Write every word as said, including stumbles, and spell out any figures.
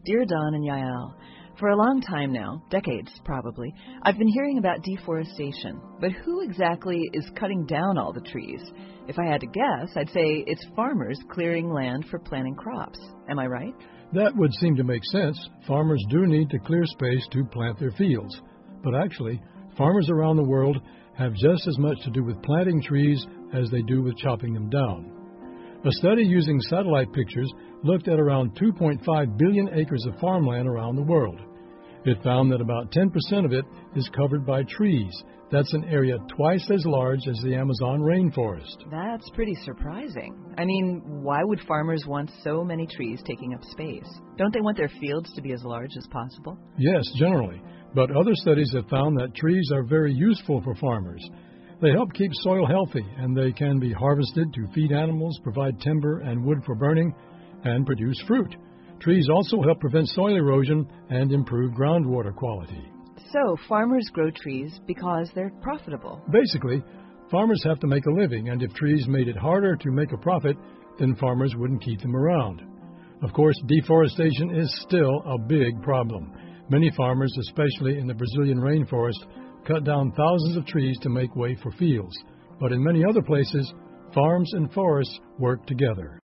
Dear Don and Yael, for a long time now, decades probably, I've been hearing about deforestation. But who exactly is cutting down all the trees? If I had to guess, I'd say it's farmers clearing land for planting crops. Am I right? That would seem to make sense. Farmers do need to clear space to plant their fields. But actually, farmers around the world have just as much to do with planting trees as they do with chopping them down. A study using satellite pictures looked at around two point five billion acres of farmland around the world. It found that about ten percent of it is covered by trees. That's an area twice as large as the Amazon rainforest. That's pretty surprising. I mean, why would farmers want so many trees taking up space? Don't they want their fields to be as large as possible? Yes, generally. But other studies have found that trees are very useful for farmers. They help keep soil healthy, and they can be harvested to feed animals, provide timber and wood for burning, and produce fruit. Trees also help prevent soil erosion and improve groundwater quality. So farmers grow trees because they're profitable. Basically, farmers have to make a living, and if trees made it harder to make a profit, then farmers wouldn't keep them around. Of course, deforestation is still a big problem. Many farmers, especially in the Brazilian rainforest, cut down thousands of trees to make way for fields. But in many other places, farms and forests work together.